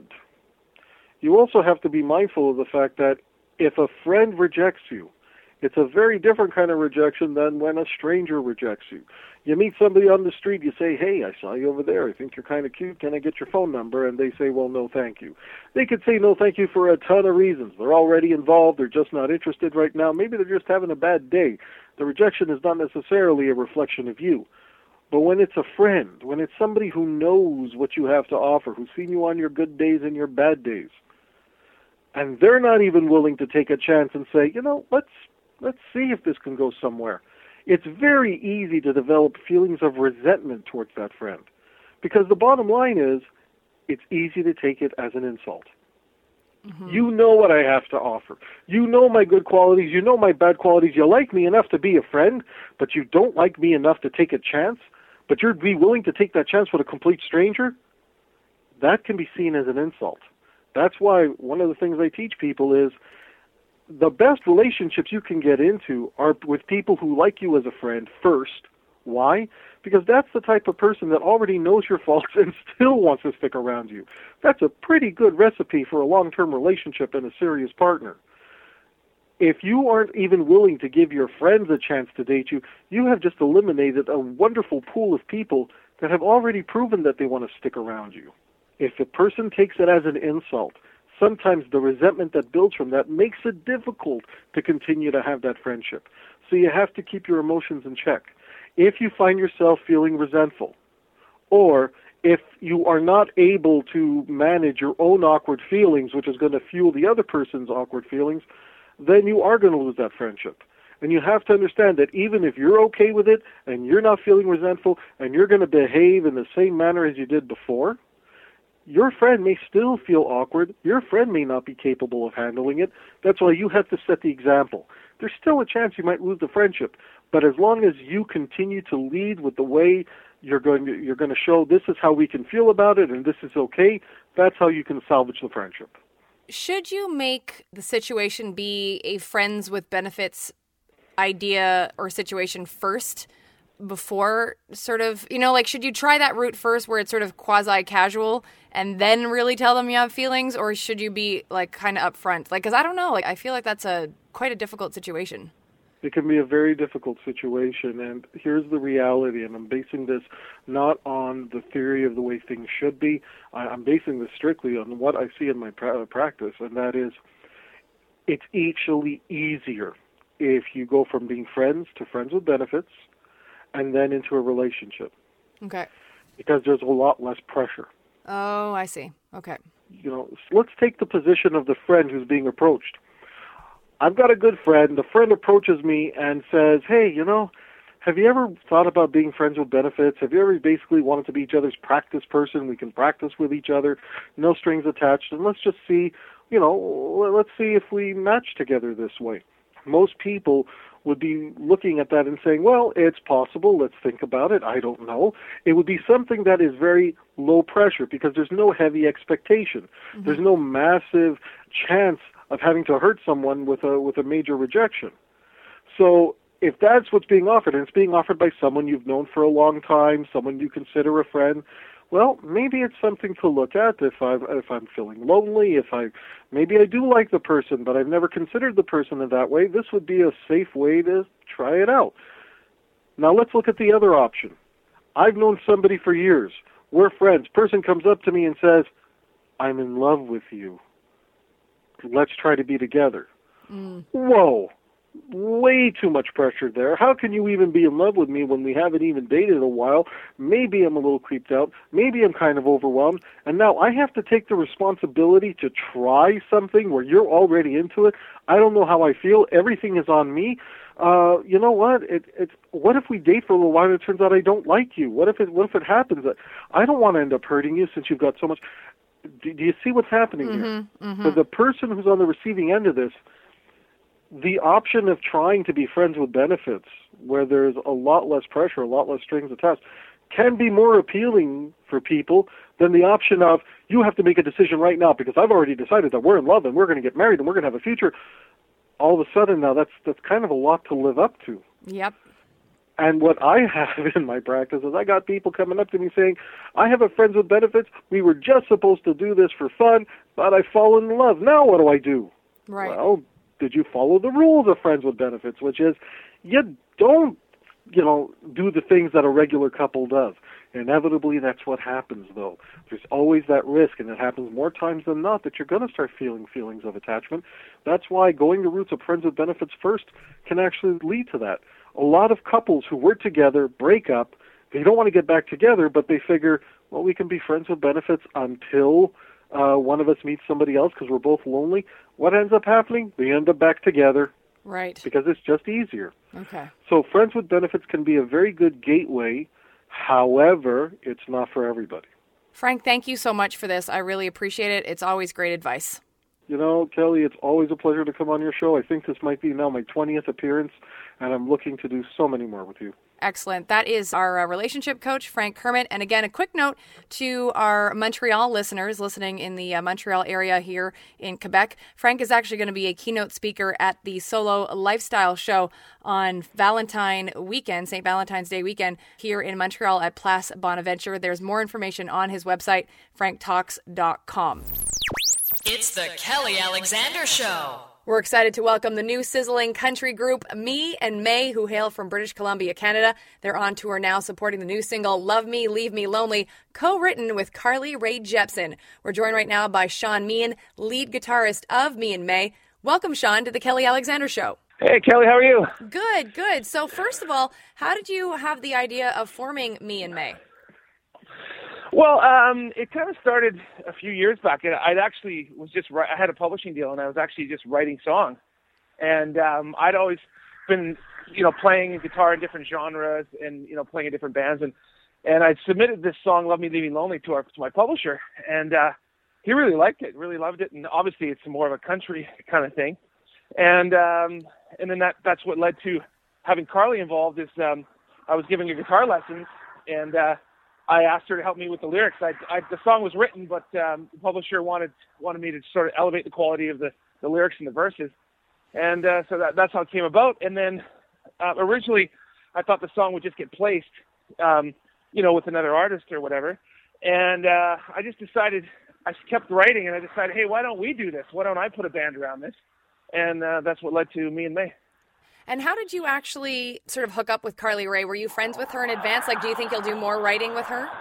you also have to be mindful of the fact that if a friend rejects you, it's a very different kind of rejection than when a stranger rejects you. You meet somebody on the street, you say, hey, I saw you over there. I think you're kind of cute. Can I get your phone number? And they say, well, no, thank you. They could say no, thank you for a ton of reasons. They're already involved. They're just not interested right now. Maybe they're just having a bad day. The rejection is not necessarily a reflection of you. But when it's a friend, when it's somebody who knows what you have to offer, who's seen you on your good days and your bad days, and they're not even willing to take a chance and say, you know, let's let's see if this can go somewhere. It's very easy to develop feelings of resentment towards that friend. Because the bottom line is, it's easy to take it as an insult. Mm-hmm. You know what I have to offer. You know my good qualities. You know my bad qualities. You like me enough to be a friend, but you don't like me enough to take a chance. But you'd be willing to take that chance with a complete stranger? That can be seen as an insult. That's why one of the things I teach people is the best relationships you can get into are with people who like you as a friend first. Why? Because that's the type of person that already knows your faults and still wants to stick around you. That's a pretty good recipe for a long-term relationship and a serious partner. If you aren't even willing to give your friends a chance to date you, you have just eliminated a wonderful pool of people that have already proven that they want to stick around you. If a person takes it as an insult, sometimes the resentment that builds from that makes it difficult to continue to have that friendship. So you have to keep your emotions in check. If you find yourself feeling resentful, or if you are not able to manage your own awkward feelings, which is going to fuel the other person's awkward feelings, then you are going to lose that friendship. And you have to understand that even if you're okay with it, and you're not feeling resentful, and you're going to behave in the same manner as you did before, your friend may still feel awkward. Your friend may not be capable of handling it. That's why you have to set the example. There's still a chance you might lose the friendship, but as long as you continue to lead with the way you're going to, you're going to show this is how we can feel about it and this is okay, that's how you can salvage the friendship. Should you make the situation be a friends with benefits idea or situation first before sort of, you know, like, should you try that route first where it's sort of quasi-casual and then really tell them you have feelings, or should you be, like, kind of upfront? Like, because I don't know, like, I feel like that's a quite a difficult situation. It can be a very difficult situation, and here's the reality, and I'm basing this not on the theory of the way things should be. I'm basing this strictly on what I see in my pra- practice, and that is it's actually easier if you go from being friends to friends with benefits and then into a relationship. Okay. Because there's a lot less pressure. Oh, I see. Okay. You know, let's take the position of the friend who's being approached. I've got a good friend. The friend approaches me and says, hey, you know, have you ever thought about being friends with benefits? Have you ever basically wanted to be each other's practice person? We can practice with each other, no strings attached, and let's just see, you know, let's see if we match together this way. Most people would be looking at that and saying, well, it's possible, let's think about it, I don't know. It would be something that is very low pressure because there's no heavy expectation. Mm-hmm. There's no massive chance of having to hurt someone with a with a major rejection. So if that's what's being offered, and it's being offered by someone you've known for a long time, someone you consider a friend, well, maybe it's something to look at if I'm, if I'm feeling lonely, if I, maybe I do like the person, but I've never considered the person in that way. This would be a safe way to try it out. Now let's look at the other option. I've known somebody for years. We're friends. Person comes up to me and says, I'm in love with you. Let's try to be together. Mm. Whoa. way too much pressure there. How can you even be in love with me when we haven't even dated a while? Maybe I'm a little creeped out. Maybe I'm kind of overwhelmed. And now I have to take the responsibility to try something where you're already into it. I don't know how I feel. Everything is on me. Uh, you know what? It, it's what if we date for a little while and it turns out I don't like you? What if it What if it happens? I don't want to end up hurting you since you've got so much. Do, do you see what's happening mm-hmm, here? Mm-hmm. For the person who's on the receiving end of this, the option of trying to be friends with benefits, where there's a lot less pressure, a lot less strings attached, can be more appealing for people than the option of, you have to make a decision right now because I've already decided that we're in love and we're going to get married and we're going to have a future. All of a sudden now, that's that's kind of a lot to live up to. Yep. And what I have in my practice is I got people coming up to me saying, I have a friends with benefits. We were just supposed to do this for fun, but I've fallen in love. Now what do I do? Right. Well, did you follow the rules of friends with benefits, which is you don't, you know, do the things that a regular couple does. Inevitably, that's what happens, though. There's always that risk, and it happens more times than not that you're going to start feeling feelings of attachment. That's why going the routes of friends with benefits first can actually lead to that. A lot of couples who work together break up. They don't want to get back together, but they figure, well, we can be friends with benefits until uh, one of us meets somebody else because we're both lonely. What ends up happening? They end up back together. Right. Because it's just easier. Okay. So friends with benefits can be a very good gateway. However, it's not for everybody. Frank, thank you so much for this. I really appreciate it. It's always great advice. You know, Kelly, it's always a pleasure to come on your show. I think this might be now my twentieth appearance, and I'm looking to do so many more with you. Excellent. That is our uh, relationship coach, Frank Kermit. And again, a quick note to our Montreal listeners listening in the uh, Montreal area here in Quebec. Frank is actually going to be a keynote speaker at the Solo Lifestyle Show on Valentine weekend, Saint Valentine's Day weekend, here in Montreal at Place Bonaventure. There's more information on his website, frank talks dot com. It's the Kelly Alexander Show. We're excited to welcome the new sizzling country group, Me and May, who hail from British Columbia, Canada. They're on tour now supporting the new single, Love Me, Leave Me Lonely, co-written with Carly Rae Jepsen. We're joined right now by Sean Meehan, lead guitarist of Me and May. Welcome, Sean, to the Kelly Alexander Show. Hey, Kelly, how are you? Good, good. So first of all, how did you have the idea of forming Me and May? Well, um, it kind of started a few years back. I'd actually was just I had a publishing deal, and I was actually just writing songs. And um, I'd always been, you know, playing guitar in different genres, and you know, playing in different bands. And and I submitted this song, "Love Me, Leave Me Lonely," to our to my publisher, and uh, he really liked it, really loved it. And obviously, it's more of a country kind of thing. And um, and then that that's what led to having Carly involved. Is um, I was giving her guitar lessons, and uh, I asked her to help me with the lyrics. I, I, the song was written, but um, the publisher wanted wanted me to sort of elevate the quality of the, the lyrics and the verses. And uh, so that, that's how it came about. And then uh, originally I thought the song would just get placed, um, you know, with another artist or whatever. And uh, I just decided, I kept writing, and I decided, hey, why don't we do this? Why don't I put a band around this? And uh, that's what led to Me and May. And how did you actually sort of hook up with Carly Rae? Were you friends with her in advance? Like, do you think you'll do more writing with her?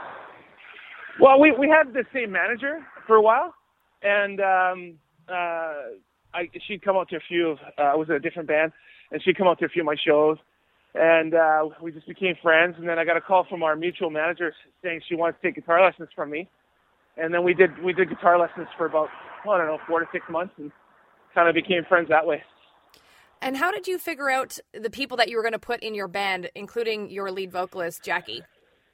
Well, we, we had the same manager for a while, and um, uh, I, she'd come out to a few of, uh, I was in a different band, and she'd come out to a few of my shows, and uh, we just became friends. And then I got a call from our mutual manager saying she wanted to take guitar lessons from me. And then we did we did guitar lessons for about, I don't know, four to six months, and kind of became friends that way. And how did you figure out the people that you were going to put in your band, including your lead vocalist, Jackie?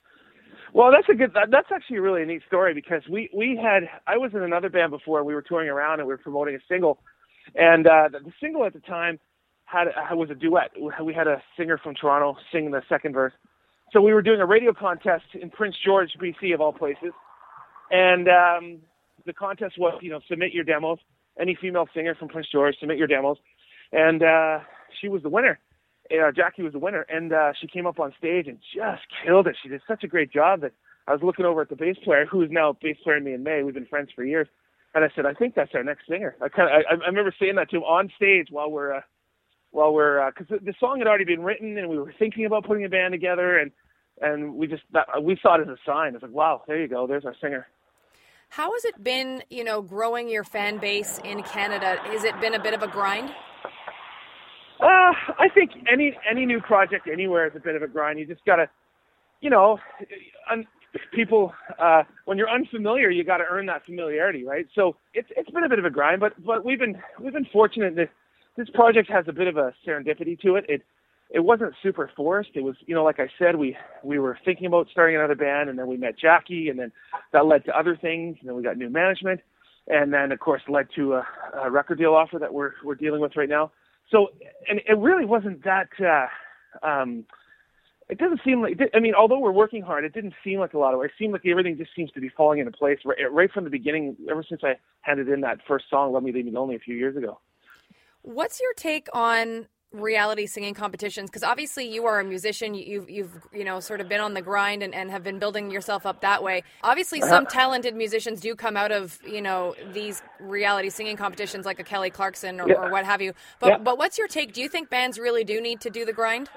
Well, that's a good, that's actually a really neat story, because we, we had, I was in another band before, we were touring around and we were promoting a single. And uh, the, the single at the time had was a duet. We had a singer from Toronto sing the second verse. So we were doing a radio contest in Prince George, B C, of all places. And um, the contest was, you know, submit your demos. Any female singer from Prince George, submit your demos. And uh, she was the winner. Uh, Jackie was the winner. And uh, she came up on stage and just killed it. She did such a great job that I was looking over at the bass player, who is now bass player in Me and May. We've been friends for years. And I said, I think that's our next singer. I kind of, I, I remember saying that to him on stage while we're, uh, while we're, because uh, the, the song had already been written, and we were thinking about putting a band together, and and we just, that, we saw it as a sign. It's like, wow, there you go, there's our singer. How has it been, you know, growing your fan base in Canada? Has it been a bit of a grind? Uh, I think any any new project anywhere is a bit of a grind. You just gotta, you know, un, people uh, when you're unfamiliar, you got to earn that familiarity, right? So it's it's been a bit of a grind, but but we've been we've been fortunate that this project has a bit of a serendipity to it. It it wasn't super forced. It was, you know, like I said, we we were thinking about starting another band, and then we met Jackie, and then that led to other things, and then we got new management, and then of course led to a, a record deal offer that we're we're dealing with right now. So, and it really wasn't that. Uh, um, it doesn't seem like. I mean, although we're working hard, it didn't seem like a lot of work. It seemed like everything just seems to be falling into place right, right from the beginning. Ever since I handed in that first song, "Love Me, Leave Me Lonely," a few years ago. What's your take on reality singing competitions? Because obviously you are a musician, you've you've you know sort of been on the grind and, and have been building yourself up that way. Obviously some talented musicians do come out of you know these reality singing competitions like a Kelly Clarkson or, yeah. or what have you. But yeah. but what's your take? Do you think bands really do need to do the grind?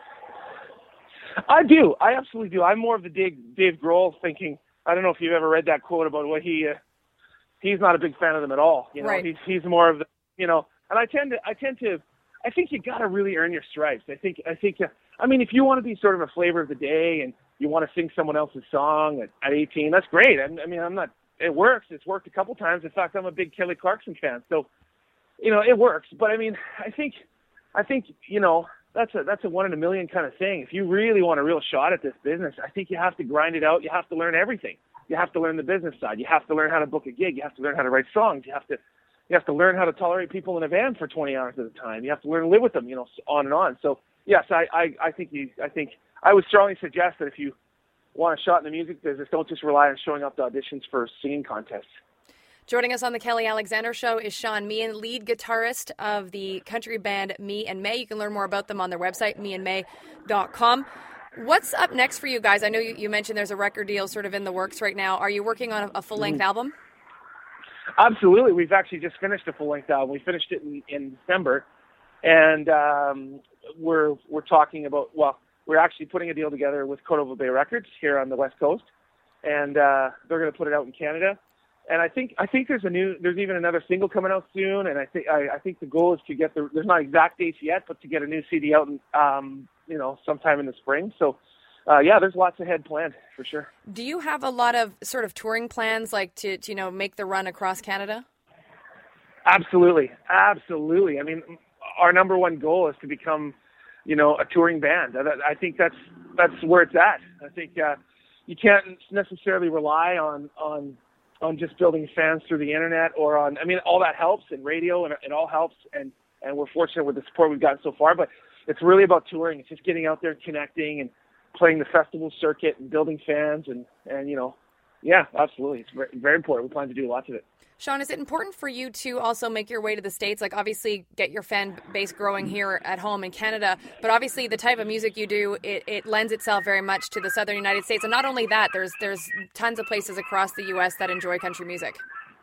I do. I absolutely do. I'm more of the Dave, Dave Grohl thinking. I don't know if you've ever read that quote about what he uh, he's not a big fan of them at all. You know, right. he's he's more of the you know. And I tend to I tend to. I think you got to really earn your stripes. I think, I think, uh, I mean, if you want to be sort of a flavor of the day and you want to sing someone else's song at, at eighteen, that's great. I, I mean, I'm not, it works. It's worked a couple times. In fact, I'm a big Kelly Clarkson fan. So, you know, it works. But I mean, I think, I think, you know, that's a, that's a one in a million kind of thing. If you really want a real shot at this business, I think you have to grind it out. You have to learn everything. You have to learn the business side. You have to learn how to book a gig. You have to learn how to write songs. You have to, You have to learn how to tolerate people in a van for twenty hours at a time. You have to learn to live with them, you know, on and on. So, yes, I, I, I think you, I think I would strongly suggest that if you want a shot in the music business, don't just rely on showing up to auditions for singing contests. Joining us on the Kelly Alexander Show is Sean Meehan, lead guitarist of the country band Me and May. You can learn more about them on their website, me and may dot com. What's up next for you guys? I know you, you mentioned there's a record deal sort of in the works right now. Are you working on a, a full-length mm-hmm. album? Absolutely. We've actually just finished a full-length album. We finished it in, in December, and um, we're we're talking about, well, we're actually putting a deal together with Cordova Bay Records here on the West Coast, and uh, they're going to put it out in Canada. And I think I think there's a new there's even another single coming out soon, and I think I, I think the goal is to get the there's not exact dates yet, but to get a new C D out in, um, you know sometime in the spring. So. Uh, yeah, there's lots ahead planned for sure. Do you have a lot of sort of touring plans, like to, to you know make the run across Canada? Absolutely, absolutely. I mean, our number one goal is to become, you know, a touring band. I, I think that's that's where it's at. I think uh, you can't necessarily rely on on on just building fans through the internet or on. I mean, all that helps, and radio, and it all helps, and and we're fortunate with the support we've gotten so far. But it's really about touring. It's just getting out there and connecting and playing the festival circuit and building fans and, and you know, yeah, absolutely. It's very, very important. We plan to do lots of it. Sean, is it important for you to also make your way to the States? Like, obviously, get your fan base growing here at home in Canada, but obviously the type of music you do, it, it lends itself very much to the southern United States. And not only that, there's there's tons of places across the U S that enjoy country music.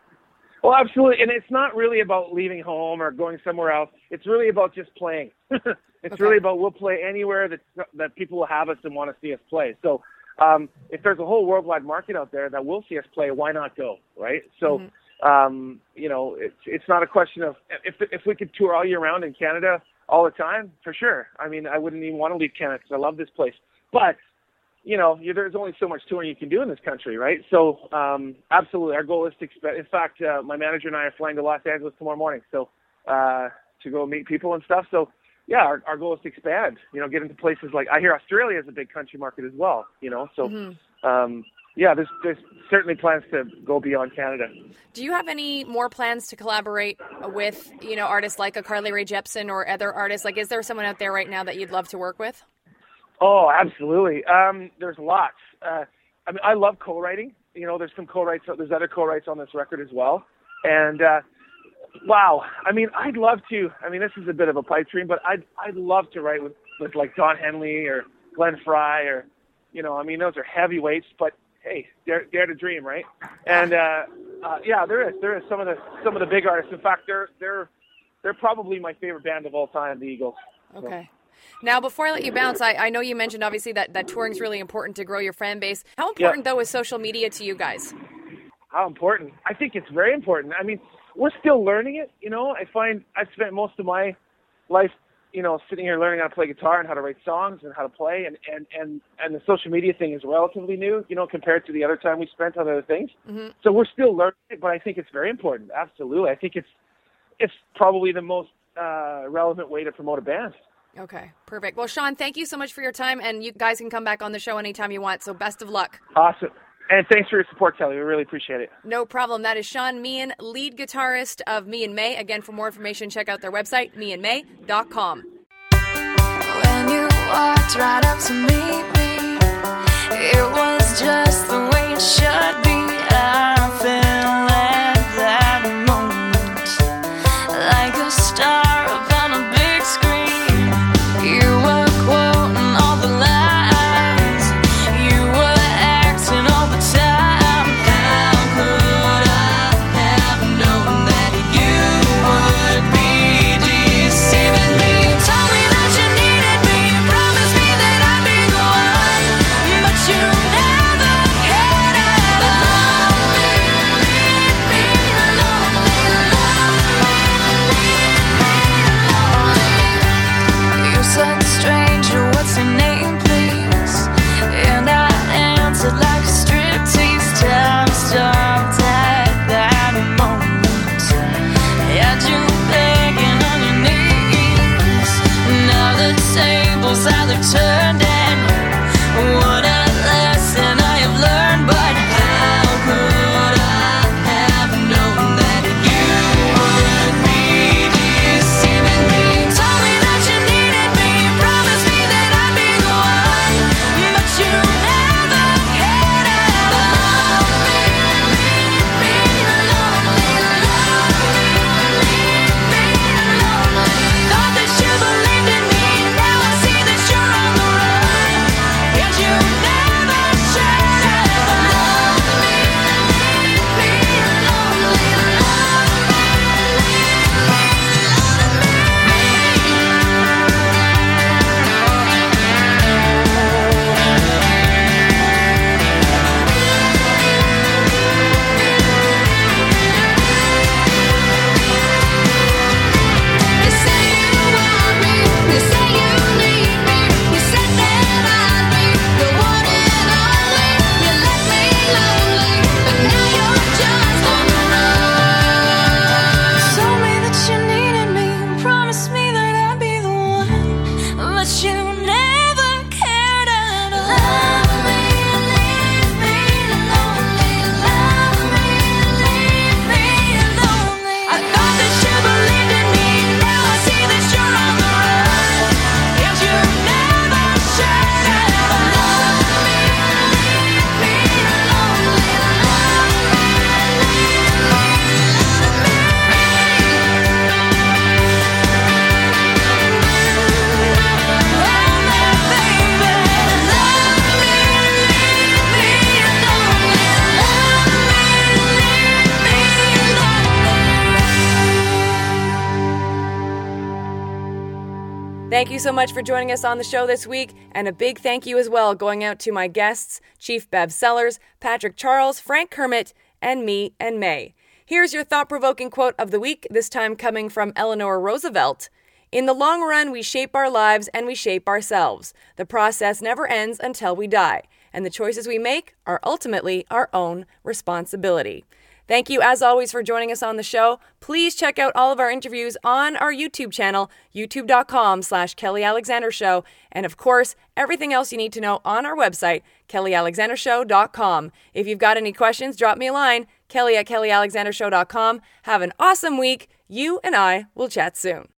Well, absolutely. And it's not really about leaving home or going somewhere else. It's really about just playing. It's okay. Really about we'll play anywhere that that people will have us and want to see us play. So um, if there's a whole worldwide market out there that will see us play, why not go, right? So, mm-hmm. um, you know, it's it's not a question of if if we could tour all year round in Canada all the time, for sure. I mean, I wouldn't even want to leave Canada because I love this place. But, you know, you, there's only so much touring you can do in this country, right? So, um, absolutely, our goal is to expand. In fact, uh, my manager and I are flying to Los Angeles tomorrow morning, so uh, to go meet people and stuff. So, yeah, our, our goal is to expand, you know, get into places like, I hear Australia is a big country market as well, you know, so, mm-hmm. um, yeah, there's, there's certainly plans to go beyond Canada. Do you have any more plans to collaborate with, you know, artists like a Carly Rae Jepsen or other artists? Like, is there someone out there right now that you'd love to work with? Oh, absolutely. Um, there's lots. Uh, I mean, I love co-writing. You know, there's some co-writes, there's other co-writes on this record as well. And, uh, wow. I mean, I'd love to. I mean, this is a bit of a pipe dream, but I'd I'd love to write with, with like Don Henley or Glenn Frey or, you know, I mean, those are heavyweights, but hey, dare, dare to dream, right? And uh, uh, yeah, there is there is some of the some of the big artists. In fact, they're they're they're probably my favorite band of all time, the Eagles. Okay. So. Now, before I let you bounce, I, I know you mentioned obviously that that touring is really important to grow your fan base. How important yeah. though is social media to you guys? How important? I think it's very important. I mean, we're still learning it, you know. I find I've spent most of my life you know, sitting here learning how to play guitar and how to write songs and how to play, and, and, and, and the social media thing is relatively new, you know, compared to the other time we spent on other things. Mm-hmm. So we're still learning it, but I think it's very important. Absolutely. I think it's, it's probably the most uh, relevant way to promote a band. Okay, perfect. Well, Sean, thank you so much for your time, and you guys can come back on the show anytime you want, so best of luck. Awesome. And thanks for your support, Kelly. We really appreciate it. No problem. That is Sean Meehan, lead guitarist of Me and May. Again, for more information, check out their website, me and may dot com. When you walked right up to meet me, it was just the way it should be. I felt at that moment like a star upon a big screen. You were quoting all the lines, you were acting all the time. How could I have known that you would be deceiving me? You told me that you needed me, you promised me that I'd be the one, but you never cared at all. Leave me alone, leave me alone. You said, stranger, what's your name, please? And I answered like a striptease. Time stopped at that moment. Had you begging on your knees. Now the tables either turned, and what a lesson I have learned. But how could I have known that you would be deceiving me? You told me that you needed me, you promised me that I'd be the one, but you never cared at all. Leave me alone, leave me alone, leave me alone. Thought that you believed in me, now I see that you're on the run, and you never should have. Leave me alone, leave me You say you want me, you say you need me, you said that I'd be the one and only. You left me lonely, but now you're just on the run. Told me that you needed me, promised me that I'd be the one, but you never cared at all. Love me, leave me lonely. Love me, leave me lonely. I thought that you believed in me, now I see that you're on the run, and you never should have. Love me, leave me lonely. Love me, Thank you so much for joining us on the show this week, and a big thank you as well going out to my guests, Chief Bev Sellers, Patrick Charles, Frank Kermit, and me and May. Here's your thought-provoking quote of the week, this time coming from Eleanor Roosevelt. In the long run, we shape our lives and we shape ourselves. The process never ends until we die, and the choices we make are ultimately our own responsibility. Thank you, as always, for joining us on the show. Please check out all of our interviews on our YouTube channel, youtube.com slash Kelly Alexander Show. And of course, everything else you need to know on our website, kelly alexander show dot com. If you've got any questions, drop me a line, kelly at kelly alexander show dot com. Have an awesome week. You and I will chat soon.